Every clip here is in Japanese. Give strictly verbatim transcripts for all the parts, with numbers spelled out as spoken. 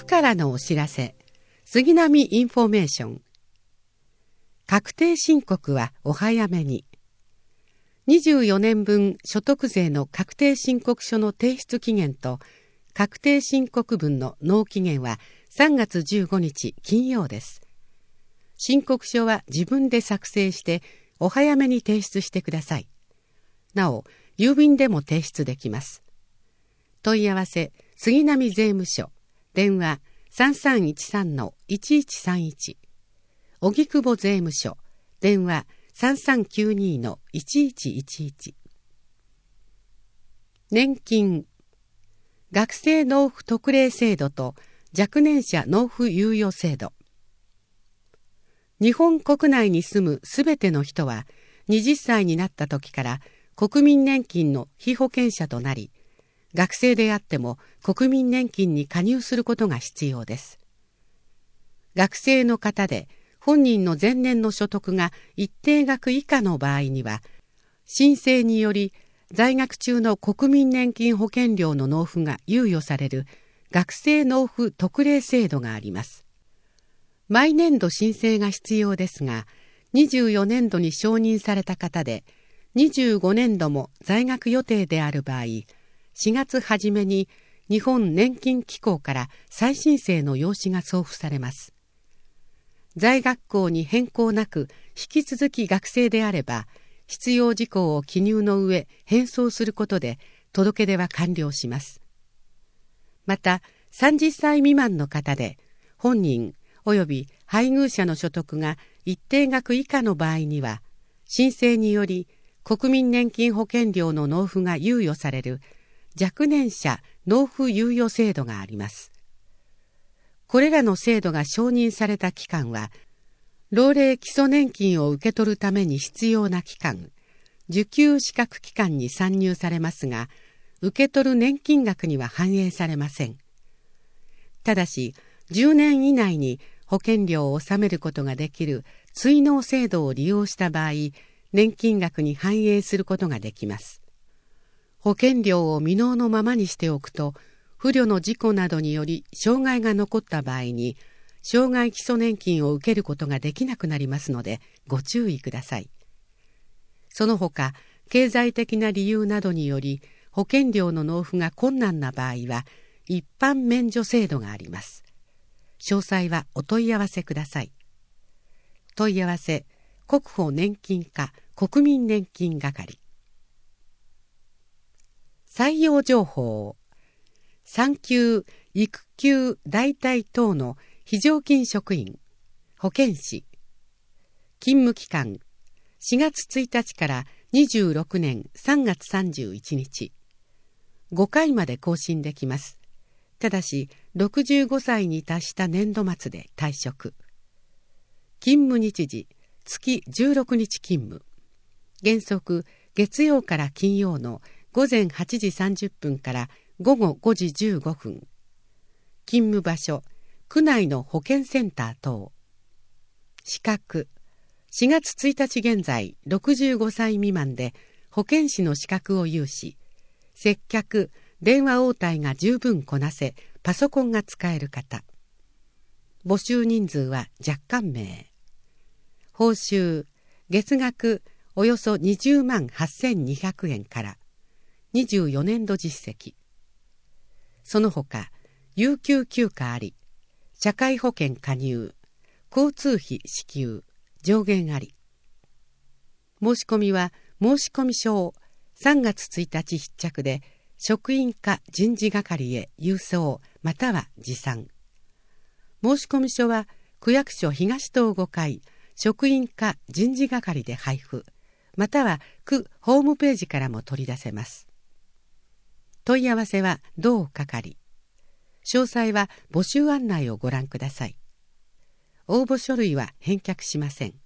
からのお知らせ、杉並インフォメーション。確定申告はお早めに。にじゅうよねんぶん所得税の確定申告書の提出期限と確定申告分の納期限はさんがつじゅうごにち金曜です。申告書は自分で作成してお早めに提出してください。なお、郵便でも提出できます。問い合わせ、杉並税務署、電話 さんさんいちさんのいちいちさんいち、荻窪税務署、電話 さんさんきゅうにのいちいちいちいち。年金、学生納付特例制度と若年者納付猶予制度。日本国内に住むすべての人ははたちになった時から国民年金の被保険者となり、学生であっても国民年金に加入することが必要です。学生の方で本人の前年の所得が一定額以下の場合には、申請により在学中の国民年金保険料の納付が猶予される学生納付特例制度があります。毎年度申請が必要ですが、にじゅうよねんどに承認された方で、にじゅうごねんども在学予定である場合、しがつ初めに日本年金機構から再申請の用紙が送付されます。在学校に変更なく引き続き学生であれば、必要事項を記入の上返送することで届け出は完了します。また、さんじゅっさい未満の方で本人及び配偶者の所得が一定額以下の場合には、申請により国民年金保険料の納付が猶予される若年者納付猶予制度があります。これらの制度が承認された期間は、老齢基礎年金を受け取るために必要な期間、受給資格期間に算入されますが、受け取る年金額には反映されません。ただし、じゅうねん以内に保険料を納めることができる追納制度を利用した場合、年金額に反映することができます。保険料を未納のままにしておくと、不慮の事故などにより障害が残った場合に、障害基礎年金を受けることができなくなりますので、ご注意ください。その他、経済的な理由などにより、保険料の納付が困難な場合は、一般免除制度があります。詳細はお問い合わせください。問い合わせ、国保年金課国民年金係。採用情報。産休、育休代替等の非常勤職員、保健師。勤務期間、しがつついたちからにじゅうろくねんさんがつさんじゅういちにち。ごかいまで更新できます。ただし、ろくじゅうごさいに達した年度末で退職。勤務日時、月じゅうろくにち勤務。原則、月曜から金曜のごぜんはちじさんじゅっぷんからごごごじじゅうごふん。勤務場所、区内の保健センター等。資格、しがつついたち現在ろくじゅうごさい未満で保健師の資格を有し、接客、電話応対が十分こなせ、パソコンが使える方。募集人数は若干名。報酬、月額およそにじゅうまんはっせんにひゃくえんからにじゅうよねんど実績。その他、有給休暇あり、社会保険加入、交通費支給、上限あり。申し込みは申込書をさんがつついたち必着で、職員課人事係へ郵送または持参。申込書は区役所東棟ごかい職員課人事係で配布、または区ホームページからも取り出せます。問い合わせは同係。詳細は募集案内をご覧ください。応募書類は返却しません。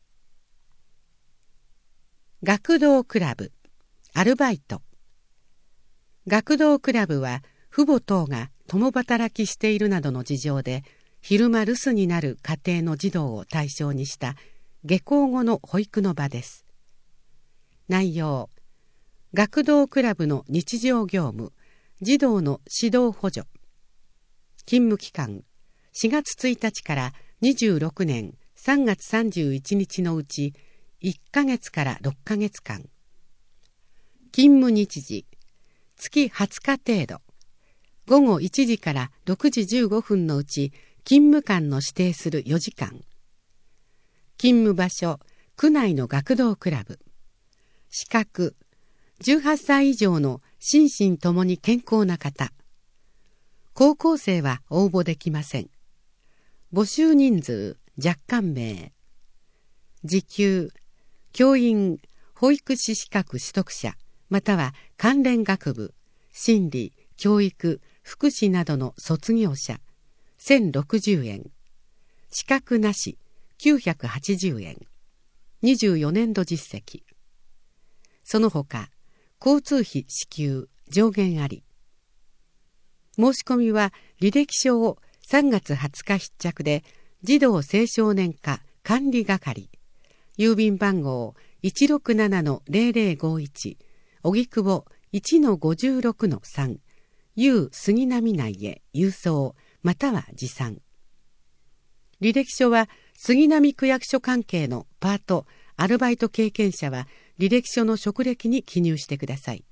学童クラブ、アルバイト。学童クラブは父母等が共働きしているなどの事情で昼間留守になる家庭の児童を対象にした下校後の保育の場です。内容、学童クラブの日常業務、児童の指導補助。勤務期間、 しがつついたちからにじゅうろくねんさんがつさんじゅういちにちのうちいっかげつからろっかげつかん。勤務日時、月はつか程度。ごごいちじからろくじじゅうごふんのうち勤務間の指定するよじかん。勤務場所、区内の学童クラブ。資格、じゅうはっさい以上の心身ともに健康な方。高校生は応募できません。募集人数、若干名。時給、教員、保育士資格取得者、または関連学部、心理、教育、福祉などの卒業者、せんろくじゅうえん。資格なし、きゅうひゃくはちじゅうえん。にじゅうよねんど実績。その他、交通費支給、上限あり。申し込みは履歴書をさんがつはつか必着で、児童青少年課管理係、郵便番号 いちろくななのぜろぜろごいち、荻窪 いちのごじゅうろくのさん、U 杉並内へ郵送、または持参。履歴書は杉並区役所関係のパート、アルバイト経験者は履歴書の職歴に記入してください。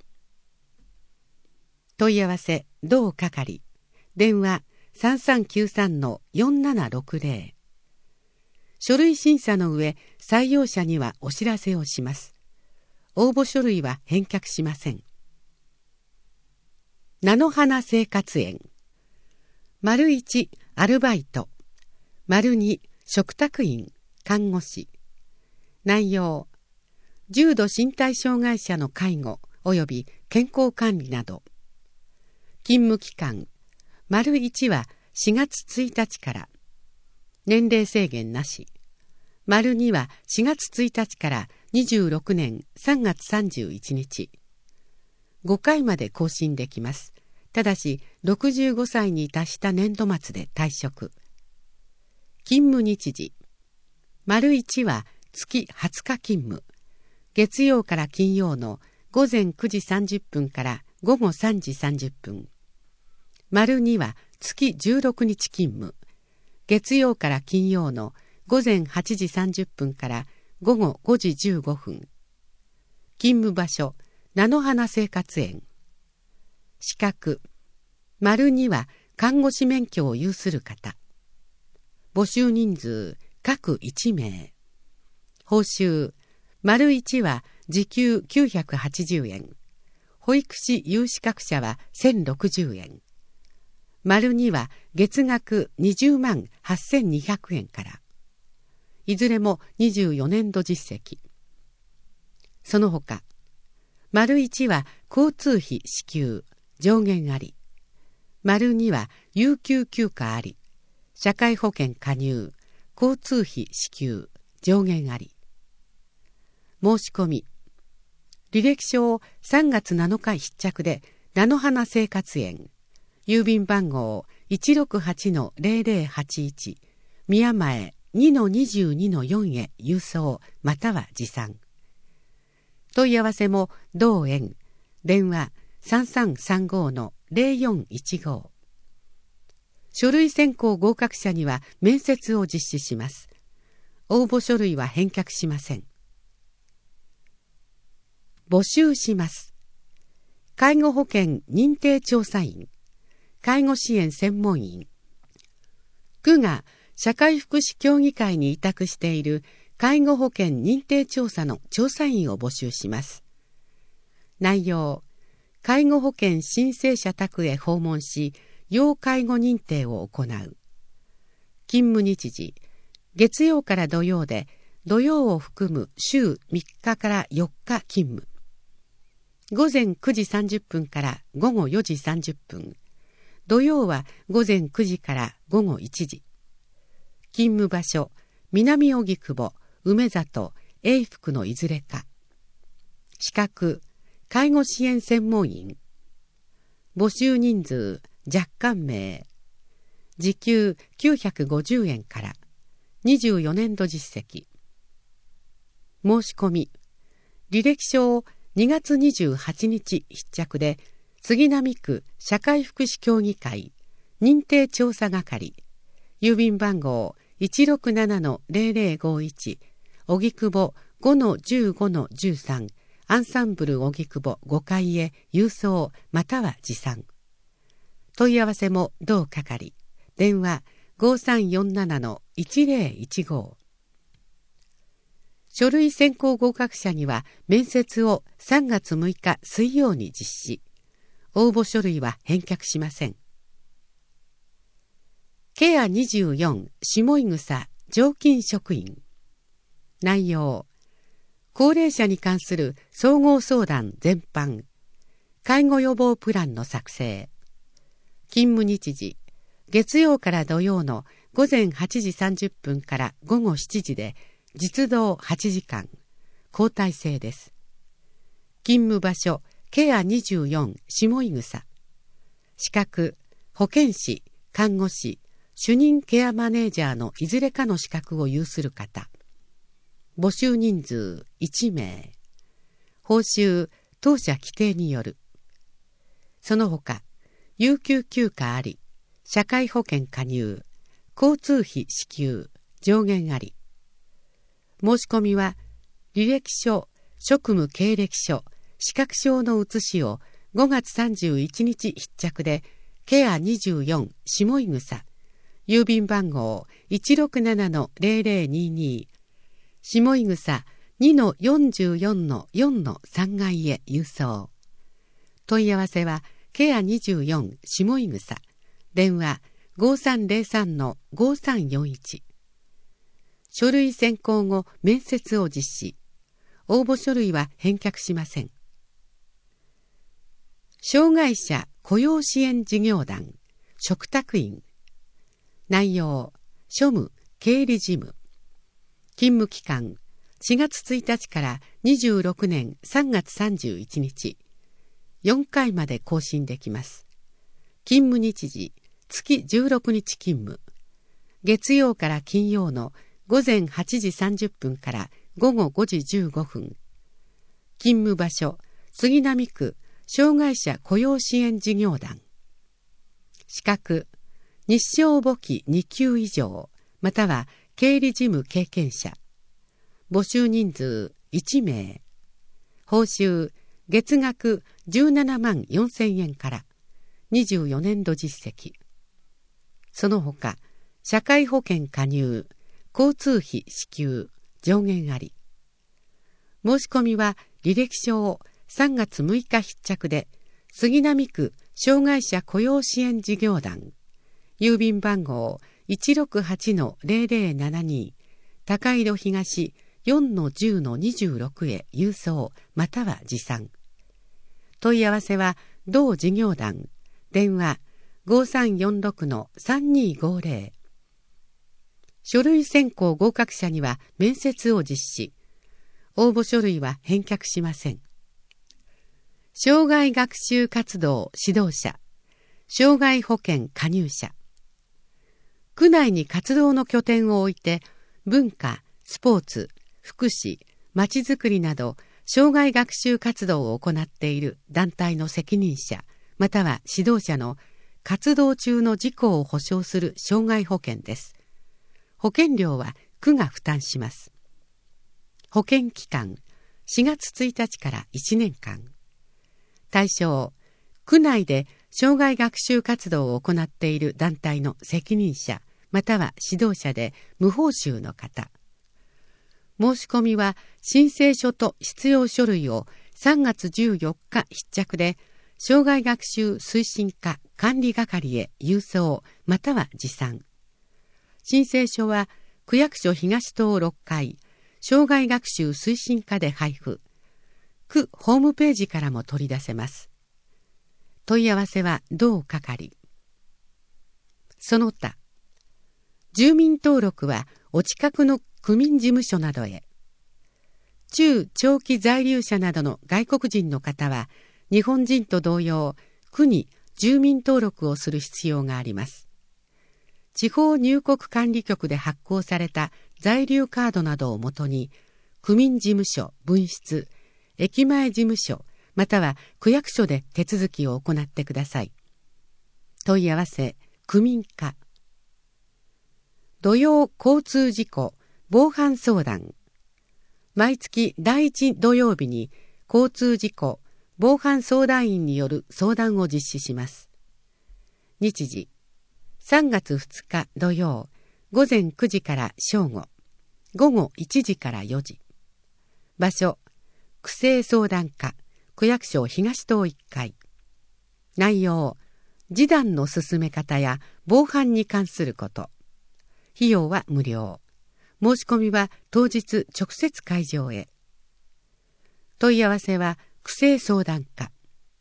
問い合わせ、同係。電話 さんさんきゅうさんのよんななろくぜろ。書類審査の上、採用者にはお知らせをします。応募書類は返却しません。菜の花生活園。丸いち、アルバイト。丸に、嘱託員、看護師。内容、重度身体障害者の介護及び健康管理など。勤務期間、丸いちはしがつついたちから。年齢制限なし。丸にはしがつついたちからにじゅうろくねんさんがつさんじゅういちにち。ごかいまで更新できます。ただし、ろくじゅうごさいに達した年度末で退職。勤務日時。丸いちは月はつか勤務。月曜から金曜のごぜんくじさんじゅっぷんからごごさんじさんじゅっぷん。丸には月じゅうろくにち勤務。月曜から金曜のごぜんはちじさんじゅっぷんからごごごじじゅうごふん。勤務場所、菜の花生活園。資格、丸には看護師免許を有する方。募集人数、各いちめい。報酬、丸いちは時給きゅうひゃくはちじゅうえん。保育士有資格者はせんろくじゅうえん。丸には月額にじゅうまんはっせんにひゃくえんから。いずれもにじゅうよねんど実績。その他、丸いちは交通費支給、上限あり。丸には有給休暇あり。社会保険加入、交通費支給、上限あり。申し込み。履歴書をさんがつなのか必着で、菜の花生活園。郵便番号 いちろくはちのぜろぜろはちいち、宮前 にのにじゅうにのよん へ郵送、または持参。問い合わせも同園。電話さんさんさんごのぜろよんいちご。書類選考合格者には面接を実施します。応募書類は返却しません。募集します。介護保険認定調査員、介護支援専門員。区が社会福祉協議会に委託している介護保険認定調査の調査員を募集します。内容、介護保険申請者宅へ訪問し、要介護認定を行う。勤務日時、月曜から土曜で、土曜を含む週みっかからよっか勤務。ごぜんくじさんじゅっぷんからごごよじさんじゅっぷん。土曜はごぜんくじからごごいちじ。勤務場所、南荻窪、梅里、永福のいずれか。資格、介護支援専門員。募集人数、若干名。時給きゅうひゃくごじゅうえんから。にじゅうよねんど実績。申し込み。履歴書をにがつにじゅうはちにち必着で、杉並区社会福祉協議会認定調査係、 郵便番号 いちろくななのゼロゼロごいち、荻窪 ごのじゅうごのじゅうさん、アンサンブル荻窪ごかいへ郵送または持参。問い合わせも同係。電話 ごさんよんななのいちゼロいちご。書類選考合格者には面接をさんがつむいか水曜に実施。応募書類は返却しません。ケアにじゅうよん下井草常勤職員。内容、高齢者に関する総合相談全般、介護予防プランの作成。勤務日時、月曜から土曜のごぜんはちじさんじゅっぷんからごごしちじで実働はちじかん、交代制です。勤務場所、ケアにじゅうよん下井草。資格、保健師、看護師、主任ケアマネージャーのいずれかの資格を有する方。募集人数いちめい。報酬、当社規定による。その他、有給休暇あり、社会保険加入、交通費支給、上限あり。申し込みは、履歴書、職務経歴書、資格証の写しをごがつさんじゅういちにち必着で、ケアにじゅうよん下井草、郵便番号 いちろくななのゼロゼロにに、下井草 にのよんじゅうよんのよんのさんがいへ郵送。問い合わせは、ケアにじゅうよん下井草。電話 ごさんゼロさんのごさんよんいち。書類選考後、面接を実施。応募書類は返却しません。障害者雇用支援事業団、嘱託員。内容、庶務、経理事務。勤務期間、しがつついたちからにじゅうろくねんさんがつさんじゅういちにち。よんかいまで更新できます。勤務日時、月じゅうろくにち勤務。月曜から金曜のごぜんはちじさんじゅっぷんからごごごじじゅうごふん。勤務場所、杉並区障害者雇用支援事業団。資格、日照簿記にきゅう以上、または経理事務経験者。募集人数いちめい。報酬、月額じゅうななまんよんせんえんから。にじゅうよねんど実績。その他、社会保険加入、交通費支給、上限あり。申し込みは履歴書をさんがつむいか必着で、杉並区障害者雇用支援事業団、郵便番号 いちろくはちのゼロゼロななに、高井戸東 よんのじゅうのにじゅうろく へ郵送または持参。問い合わせは同事業団、電話 ごさんよんろくのさんにごゼロ。書類選考合格者には面接を実施。応募書類は返却しません。障害学習活動指導者、障害保険加入者。区内に活動の拠点を置いて、文化、スポーツ、福祉、まちづくりなど、障害学習活動を行っている団体の責任者、または指導者の活動中の事故を保障する障害保険です。保険料は区が負担します。保険期間、しがつついたちからいちねんかん。対象、区内で障害学習活動を行っている団体の責任者、または指導者で無報酬の方。申し込みは申請書と必要書類をさんがつじゅうよっか必着で、障害学習推進課管理係へ郵送または持参。申請書は区役所東棟ろっかい、障害学習推進課で配布。区ホームページからも取り出せます。問い合わせは同係。その他、住民登録はお近くの区民事務所などへ。中長期在留者などの外国人の方は、日本人と同様、区に住民登録をする必要があります。地方入国管理局で発行された在留カードなどをもとに、区民事務所、分室、駅前事務所、または区役所で手続きを行ってください。問い合わせ、区民課。 土曜交通事故防犯相談。毎月だいいち土曜日に交通事故防犯相談員による相談を実施します。日時、さんがつふつか土曜、午前くじから正午、午後いちじからよじ。場所、区政相談課、区役所東棟いっかい。内容、示談の進め方や防犯に関すること。費用は無料。申し込みは当日直接会場へ。問い合わせは区政相談課。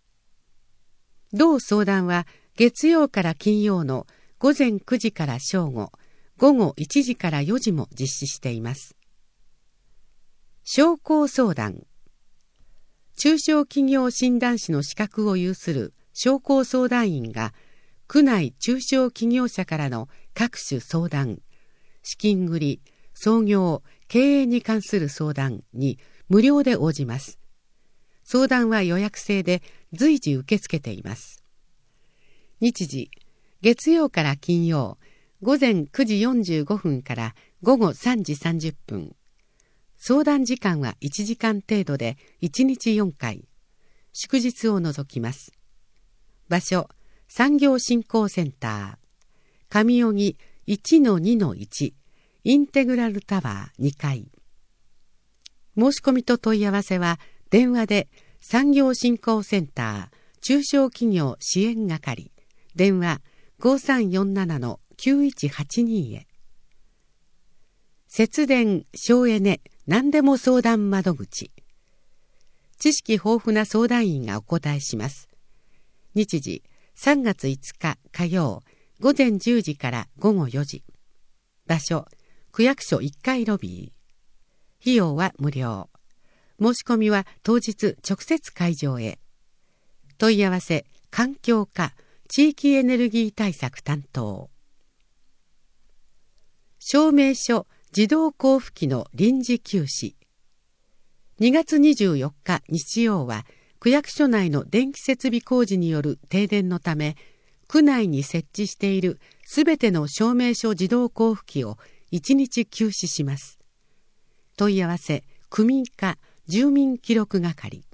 同相談は月曜から金曜の午前くじから正午、午後いちじからよじも実施しています。商工相談。中小企業診断士の資格を有する商工相談員が、区内中小企業者からの各種相談、資金繰り、創業、経営に関する相談に無料で応じます。相談は予約制で随時受け付けています。日時、月曜から金曜、午前くじよんじゅうごふんから午後さんじさんじゅっぷん。相談時間はいちじかん程度でいちにちよんかい。祝日を除きます。場所、産業振興センター。上荻 いちのにのいち。インテグラルタワーにかい。申し込みと問い合わせは電話で産業振興センター中小企業支援係電話 ごさんよんななのきゅういちはちに へ。節電省エネ何でも相談窓口。知識豊富な相談員がお答えします。日時さんがついつか火曜午前じゅうじから午後よじ。場所区役所いっかいロビー。費用は無料。申し込みは当日直接会場へ。問い合わせ環境課地域エネルギー対策担当。証明書自動交付機の臨時休止。にがつにじゅうよっか日曜は区役所内の電気設備工事による停電のため、区内に設置しているすべての証明書自動交付機をいちにち休止します。問い合わせ区民課住民記録係。